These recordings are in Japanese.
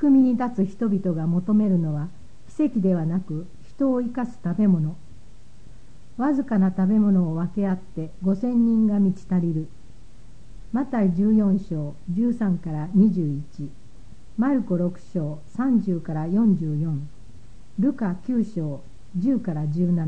くみに立つ人々が求めるのは奇跡ではなく人を生かす食べ物。わずかな食べ物を分け合って5000人が満ち足りる。マタイ14章13から21、マルコ6章30から44、ルカ9章10から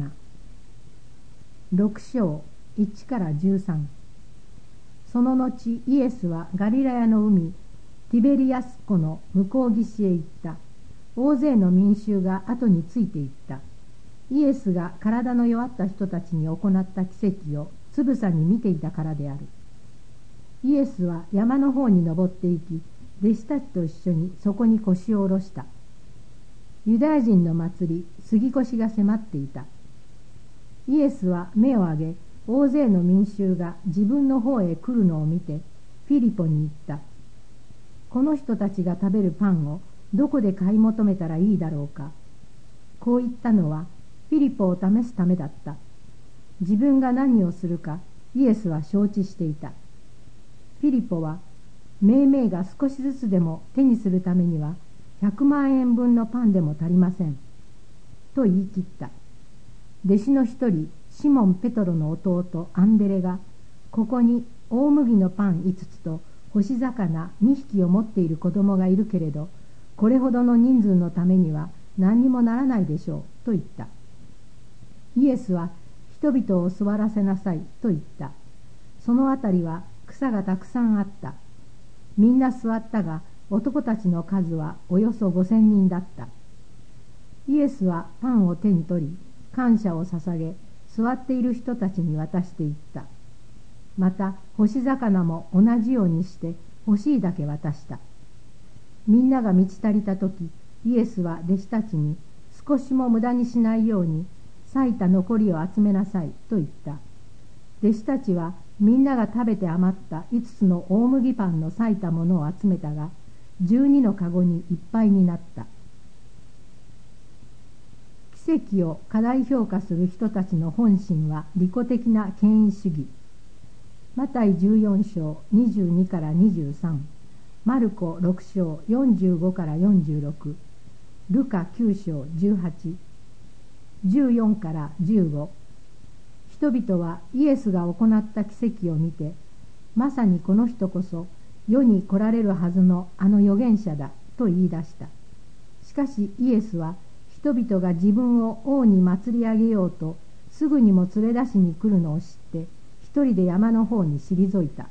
17、6章1から13。その後イエスはガリラヤの海ティベリアス湖の向こう岸へ行った。大勢の民衆が後についていった。イエスが体の弱った人たちに行った奇跡をつぶさに見ていたからである。イエスは山の方に登っていき、弟子たちと一緒にそこに腰を下ろした。ユダヤ人の祭り、杉越が迫っていた。イエスは目を上げ、大勢の民衆が自分の方へ来るのを見て、フィリポに言った。この人たちが食べるパンをどこで買い求めたらいいだろうか。こう言ったのはフィリポを試すためだった。自分が何をするかイエスは承知していた。フィリポはめいめいが少しずつでも手にするためには100万円分のパンでも足りませんと言い切った。弟子の一人シモン・ペトロの弟アンデレがここに大麦のパン5つと干し魚2匹を持っている子供がいるけれど、これほどの人数のためには何にもならないでしょうと言った。イエスは人々を座らせなさいと言った。そのあたりは草がたくさんあった。みんな座ったが男たちの数はおよそ5000人だった。イエスはパンを手に取り感謝を捧げ、座っている人たちに渡していった。また干し魚も同じようにして欲しいだけ渡した。みんなが満ち足りたとき、イエスは弟子たちに少しも無駄にしないように割いた残りを集めなさいと言った。弟子たちはみんなが食べて余った5つの大麦パンの割いたものを集めたが、12のかごにいっぱいになった。奇跡を過大評価する人たちの本心は利己的な権威主義。マタイ14章22から23、マルコ6章45から46、ルカ9章18、14から15。人々はイエスが行った奇跡を見て、まさにこの人こそ世に来られるはずのあの預言者だと言い出した。しかしイエスは人々が自分を王に祭り上げようとすぐにも連れ出しに来るのを知って一人で山の方に退いた。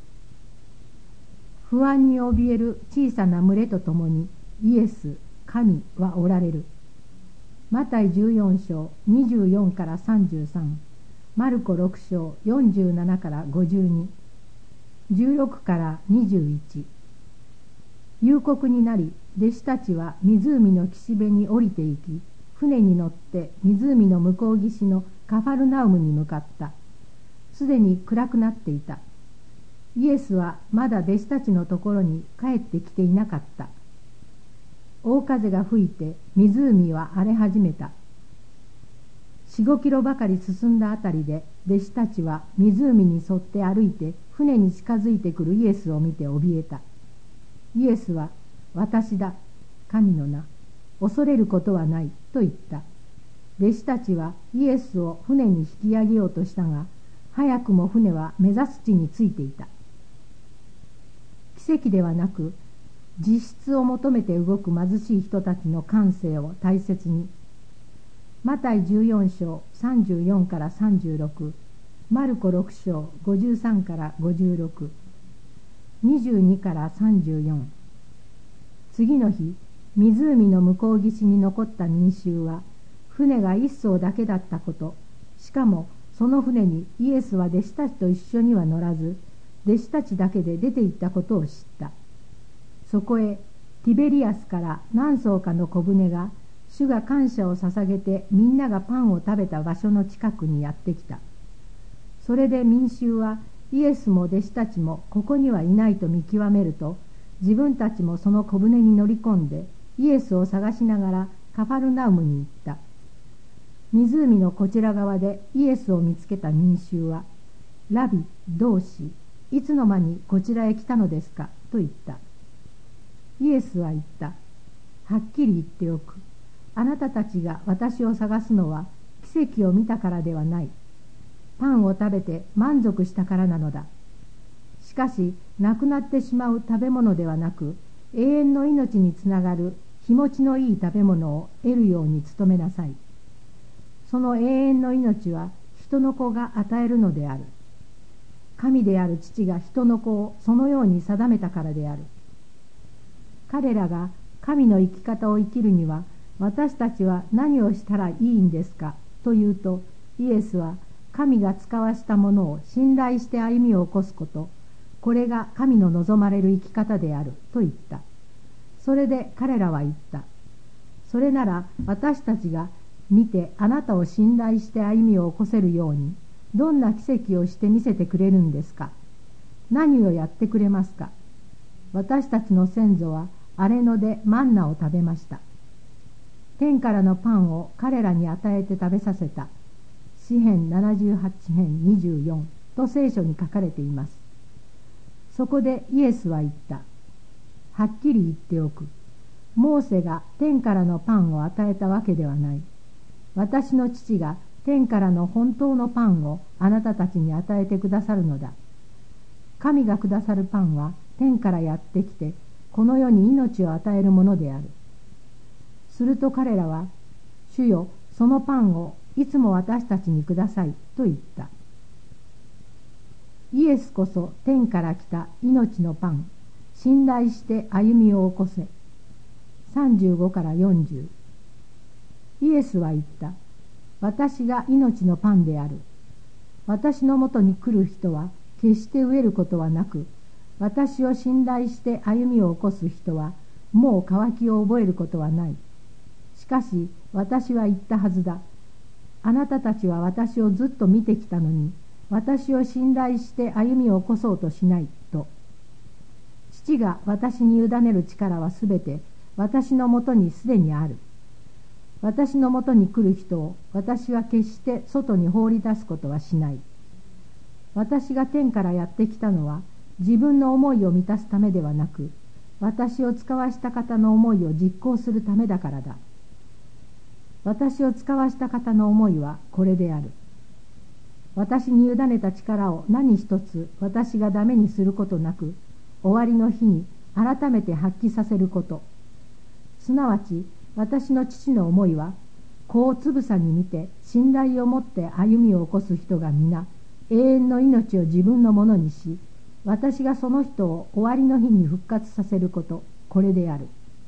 不安に怯える小さな群れとともにイエス、神はおられる。マタイ14章24から33、マルコ6章47から52、16から21。夕刻になり、弟子たちは湖の岸辺に降りて行き、船に乗って湖の向こう岸のカファルナウムに向かった。すでに暗くなっていた。イエスはまだ弟子たちのところに帰ってきていなかった。大風が吹いて湖は荒れ始めた。4、5キロばかり進んだあたりで弟子たちは湖に沿って歩いて船に近づいてくるイエスを見て怯えた。イエスは、私だ、神の名、恐れることはないと言った。弟子たちはイエスを船に引き上げようとしたが、早くも船は目指す地についていた。奇跡ではなく、実質を求めて動く貧しい人たちの感性を大切に。マタイ14章34から36、マルコ6章53から56、22から34。次の日、湖の向こう岸に残った民衆は、船が一艘だけだったこと、しかもその船にイエスは弟子たちと一緒には乗らず、弟子たちだけで出て行ったことを知った。そこへティベリアスから何艘かの小舟が、主が感謝を捧げてみんながパンを食べた場所の近くにやってきた。それで民衆はイエスも弟子たちもここにはいないと見極めると、自分たちもその小舟に乗り込んでイエスを探しながらカファルナウムに行った。湖のこちら側でイエスを見つけた民衆は、ラビ、同志、いつの間にこちらへ来たのですかと言った。イエスは言った。 はっきり言っておく。あなたたちが私を探すのは奇跡を見たからではない。パンを食べて満足したからなのだ。しかし、なくなってしまう食べ物ではなく、永遠の命につながる日持ちのいい食べ物を得るように努めなさい。その永遠の命は人の子が与えるのである。神である父が人の子をそのように定めたからである。彼らが神の生き方を生きるには、私たちは何をしたらいいんですかというと、イエスは神が使わしたものを信頼して歩みを起こすこと、これが神の望まれる生き方であると言った。それで彼らは言った。それなら私たちが見てあなたを信頼して歩みを起こせるように、どんな奇跡をして見せてくれるんですか。何をやってくれますか。私たちの先祖は荒れ野でマンナを食べました。天からのパンを彼らに与えて食べさせた。詩編78編24と聖書に書かれています。そこでイエスは言った。はっきり言っておく。モーセが天からのパンを与えたわけではない。私の父が天からの本当のパンをあなたたちに与えてくださるのだ。神がくださるパンは天からやってきて、この世に命を与えるものである。すると彼らは、主よ、そのパンをいつも私たちにくださいと言った。イエスこそ天から来た命のパン、信頼して歩みを起こせ。35から40。イエスは言った。私が命のパンである。私のもとに来る人は決して飢えることはなく、私を信頼して歩みを起こす人はもう渇きを覚えることはない。しかし私は言ったはずだ。あなたたちは私をずっと見てきたのに、私を信頼して歩みを起こそうとしないと。父が私に委ねる力はすべて私のもとにすでにある。私のもとに来る人を私は決して外に放り出すことはしない。私が天からやってきたのは自分の思いを満たすためではなく、私を使わした方の思いを実行するためだからだ。私を使わした方の思いはこれである。私に委ねた力を何一つ私がダメにすることなく、終わりの日に改めて発揮させること。すなわち私の父の思いは、子をつぶさに見て信頼を持って歩みを起こす人が皆永遠の命を自分のものにし、私がその人を終わりの日に復活させること、これである。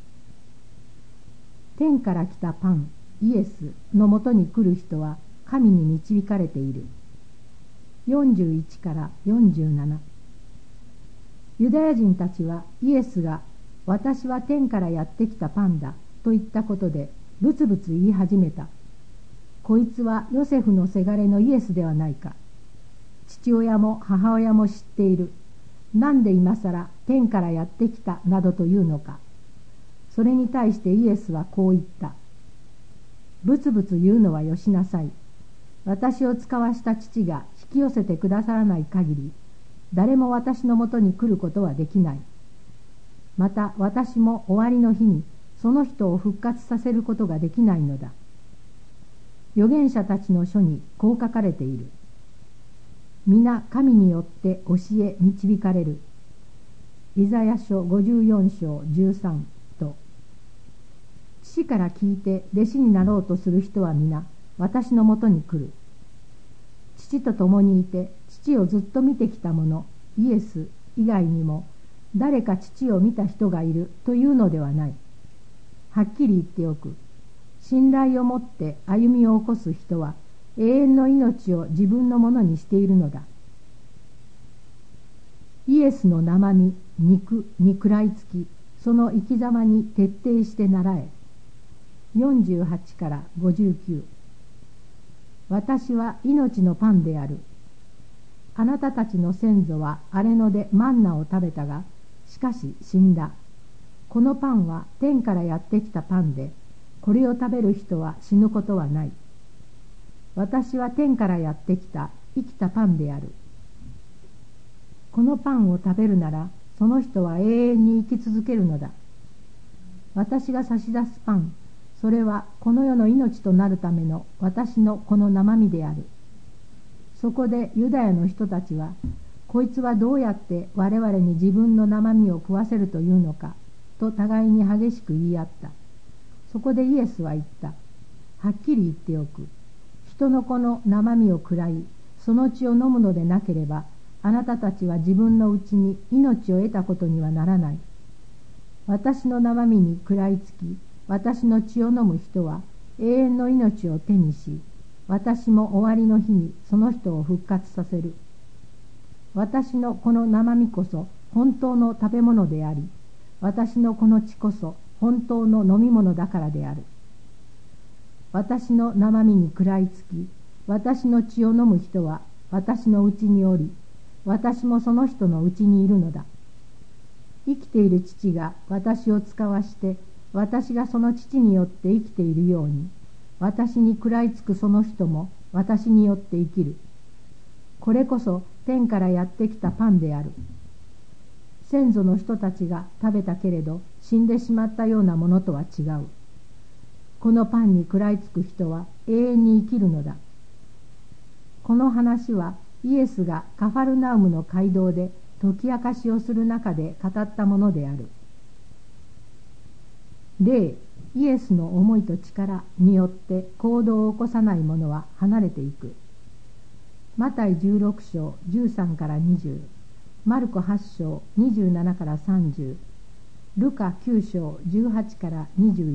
天から来たパン、イエスのもとに来る人は神に導かれている。41から47。ユダヤ人たちはイエスが私は天からやってきたパンだと言ったことでブツブツ言い始めた。こいつはヨセフのせがれのイエスではないか。父親も母親も知っている。なんで今さら天からやってきたなどというのか。それに対してイエスはこう言った。ブツブツ言うのはよしなさい。私を使わした父が引き寄せてくださらない限り、誰も私のもとに来ることはできない。また私も終わりの日にその人を復活させることができないのだ。預言者たちの書にこう書かれている。皆神によって教え導かれる。イザヤ書54章13と。父から聞いて弟子になろうとする人は皆私のもとに来る。父と共にいて父をずっと見てきた者イエス以外にも誰か父を見た人がいるというのではない。はっきり言っておく。信頼を持って歩みを起こす人は永遠の命を自分のものにしているのだ。イエスの生身、肉に食らいつき、その生き様に徹底して習え。48から59。私は命のパンである。あなたたちの先祖は荒れ野でマンナを食べたが、しかし死んだ。このパンは天からやってきたパンで、これを食べる人は死ぬことはない。私は天からやってきた生きたパンである。このパンを食べるなら、その人は永遠に生き続けるのだ。 私が差し出すパン、それはこの世の命となるための私のこの生身である。そこでユダヤの人たちは、こいつはどうやって我々に自分の生身を食わせるというのか、と互いに激しく言い合った。そこでイエスは言った。はっきり言っておく。人の子の生身を食らい、その血を飲むのでなければ、あなたたちは自分のうちに命を得たことにはならない。私の生身に食らいつき、私の血を飲む人は永遠の命を手にし、私も終わりの日にその人を復活させる。私のこの生身こそ本当の食べ物であり、私のこの血こそ本当の飲み物だからである。私の生身に食らいつき、私の血を飲む人は私のうちにおり、私もその人のうちにいるのだ。生きている父が私を使わして、私がその父によって生きているように、私に食らいつくその人も私によって生きる。これこそ天からやってきたパンである。先祖の人たちが食べたけれど死んでしまったようなものとは違う。このパンに食らいつく人は永遠に生きるのだ。この話はイエスがカファルナウムの街道で解き明かしをする中で語ったものである。霊、イエスの思いと力によって行動を起こさない者は離れていく。マタイ16章13から20、マルコ8章27から30、ルカ9章18から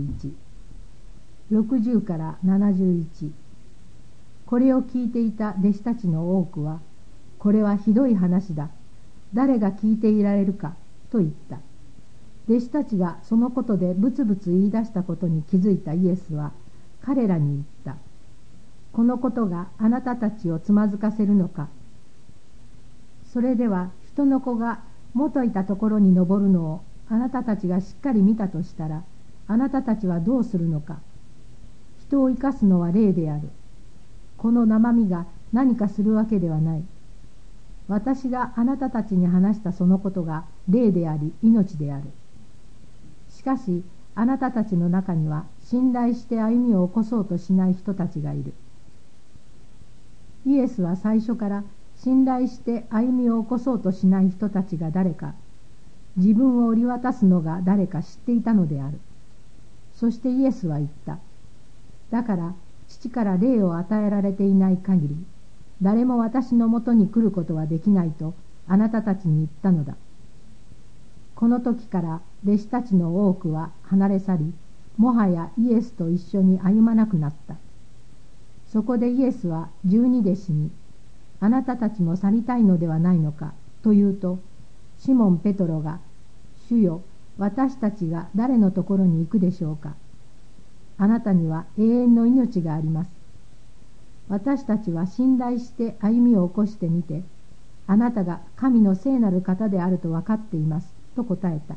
21、60から71。これを聞いていた弟子たちの多くは、これはひどい話だ。誰が聞いていられるか、と言った。弟子たちがそのことでブツブツ言い出したことに気づいたイエスは、彼らに言った。このことがあなたたちをつまずかせるのか。それでは人の子が元いたところに登るのをあなたたちがしっかり見たとしたら、あなたたちはどうするのか。人を生かすのは霊である。この生身が何かするわけではない。私があなたたちに話したそのことが霊であり命である。しかしあなたたちの中には信頼して歩みを起こそうとしない人たちがいる。イエスは最初から信頼して歩みを起こそうとしない人たちが誰か、自分を売り渡すのが誰か知っていたのである。そしてイエスは言った。だから父から霊を与えられていない限り、誰も私のもとに来ることはできないとあなたたちに言ったのだ。この時から弟子たちの多くは離れ去り、もはやイエスと一緒に歩まなくなった。そこでイエスは12弟子に、あなたたちも去りたいのではないのかと言うと、シモン・ペトロが、主よ、私たちが誰のところに行くでしょうか。あなたには永遠の命があります。私たちは信頼して歩みを起こしてみて、あなたが神の聖なる方であると分かっていますと答えた。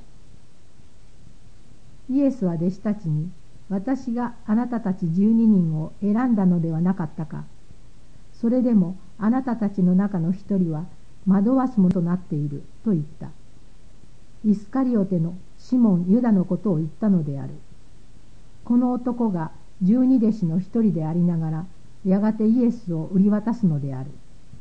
イエスは弟子たちに、私があなたたち12人を選んだのではなかったか。それでもあなたたちの中の一人は惑わすものとなっていると言った。イスカリオテのシモン・ユダのことを言ったのである。この男が12弟子の一人でありながら、やがてイエスを売り渡すのである。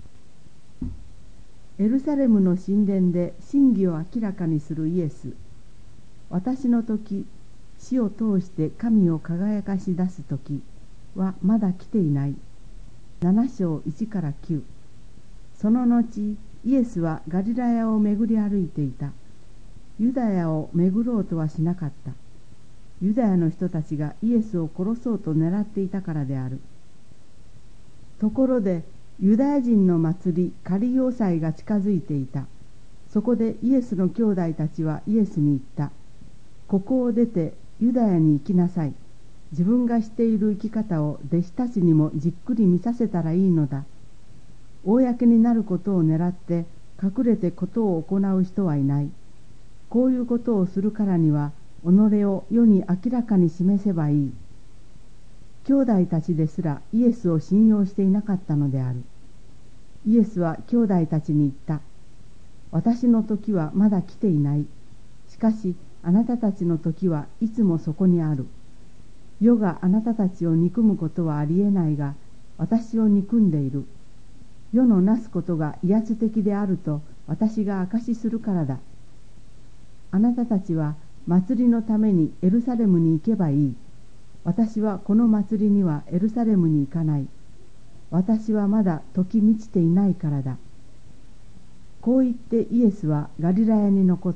エルサレムの神殿で真偽を明らかにするイエス。私の時、死を通して神を輝かし出す時はまだ来ていない。7章1から9。その後、イエスはガリラヤを巡り歩いていた。ユダヤを巡ろうとはしなかった。ユダヤの人たちがイエスを殺そうと狙っていたからである。ところでユダヤ人の祭りカリオ祭が近づいていた。そこでイエスの兄弟たちはイエスに言った。ここを出てユダヤに行きなさい。自分がしている生き方を弟子たちにもじっくり見させたらいいのだ。公になることを狙って隠れてことを行う人はいない。こういうことをするからには己を世に明らかに示せばいい。兄弟たちですらイエスを信用していなかったのである。イエスは兄弟たちに言った。私の時はまだ来ていない。しかしあなたたちの時はいつもそこにある。世があなたたちを憎むことはありえないが、私を憎んでいる。世のなすことが威圧的であると私が証しするからだ。あなたたちは祭りのためにエルサレムに行けばいい。私はこの祭りにはエルサレムに行かない。私はまだ時満ちていないからだ。こう言ってイエスはガリラヤに残った。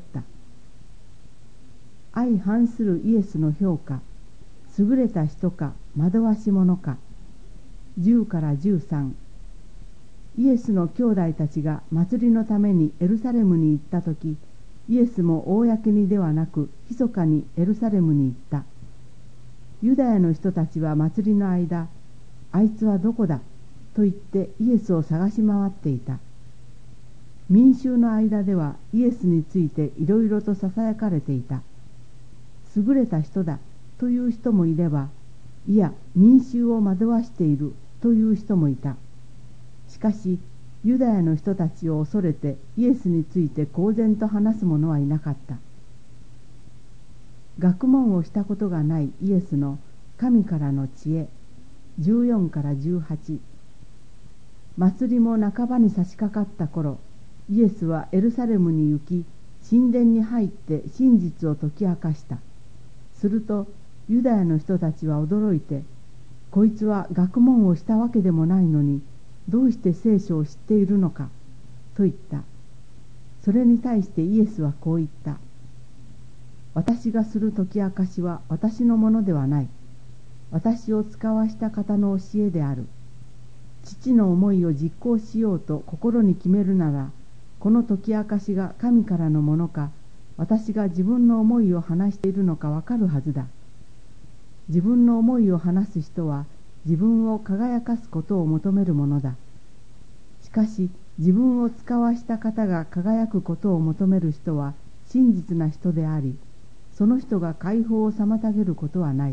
相反するイエスの評価。優れた人か惑わし者か。10から13。イエスの兄弟たちが祭りのためにエルサレムに行ったとき、イエスも公にではなく密かにエルサレムに行った。ユダヤの人たちは祭りの間、あいつはどこだと言ってイエスを探し回っていた。民衆の間ではイエスについていろいろとささやかれていた。優れた人だという人もいれば、いや民衆を惑わしているという人もいた。しかしユダヤの人たちを恐れてイエスについて公然と話す者はいなかった。学問をしたことがないイエスの神からの知恵。14から18。祭りも半ばに差し掛かった頃、イエスはエルサレムに行き、神殿に入って真実を解き明かした。するとユダヤの人たちは驚いて、こいつは学問をしたわけでもないのにどうして聖書を知っているのかと言った。それに対してイエスはこう言った。私がする解き明かしは私のものではない。私を使わした方の教えである。父の思いを実行しようと心に決めるなら、この解き明かしが神からのものか、私が自分の思いを話しているのかわかるはずだ。自分の思いを話す人は自分を輝かすことを求めるものだ。しかし自分を使わした方が輝くことを求める人は真実な人であり、その人が解放を妨げることはない。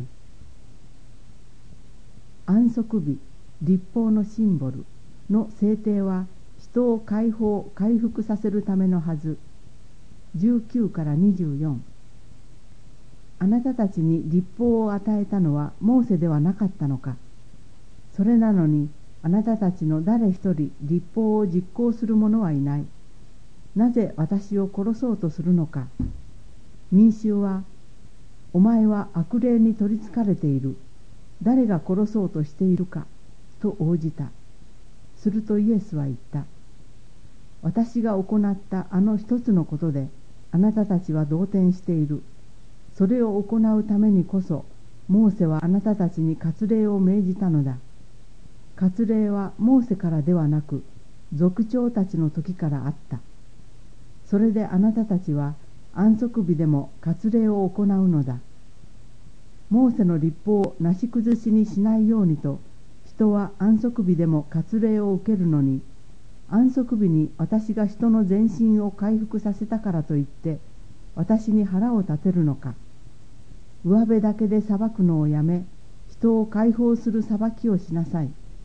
安息日、律法のシンボルの制定は人を解放・回復させるためのはず。19から24。あなたたちに律法を与えたのはモーセではなかったのか。それなのにあなたたちの誰一人律法を実行する者はいない。なぜ私を殺そうとするのか。民衆は、お前は悪霊に取りつかれている。誰が殺そうとしているかと応じた。するとイエスは言った。私が行ったあの一つのことであなたたちは動転している。それを行うためにこそモーセはあなたたちに割礼を命じたのだ。割礼はモーセからではなく族長たちの時からあった。それであなたたちは安息日でも割礼を行うのだ。モーセの律法をなし崩しにしないようにと人は安息日でも割礼を受けるのに、安息日に私が人の全身を回復させたからといって私に腹を立てるのか。上辺だけで裁くのをやめ、人を解放する裁きをしなさい。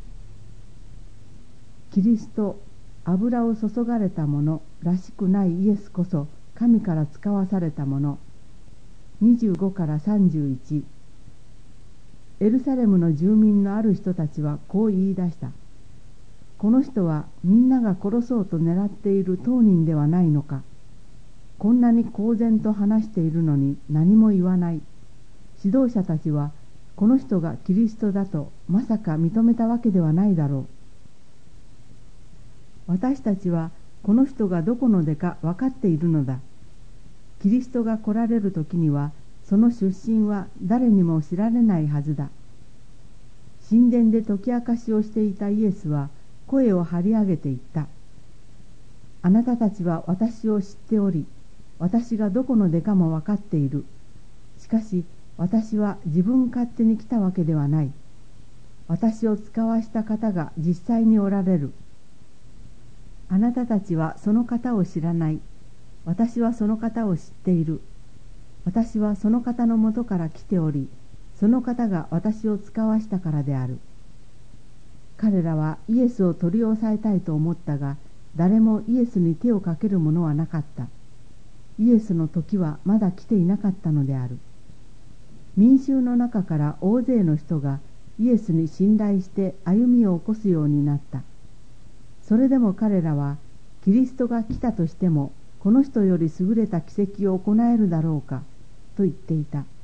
キリスト、油を注がれたものらしくないイエスこそ神から使わされたもの。25から31。エルサレムの住民のある人たちはこう言い出した。この人はみんなが殺そうと狙っている当人ではないのか。こんなに公然と話しているのに何も言わない。指導者たちはこの人がキリストだとまさか認めたわけではないだろう。私たちはこの人がどこの出か分かっているのだ。キリストが来られる時にはその出身は誰にも知られないはずだ。神殿で解き明かしをしていたイエスは声を張り上げて言った。あなたたちは私を知っており、私がどこの出かも分かっている。しかし私は自分勝手に来たわけではない。私を使わした方が実際におられる。あなたたちはその方を知らない。私はその方を知っている。私はその方のもとから来ており、その方が私を使わしたからである。彼らはイエスを取り押さえたいと思ったが、誰もイエスに手をかけるものはなかった。 イエスの時はまだ来ていなかったのである。民衆の中から大勢の人がイエスに信頼して歩みを起こすようになった。それでも彼らは、キリストが来たとしてもこの人より優れた奇跡を行えるだろうかと言っていた。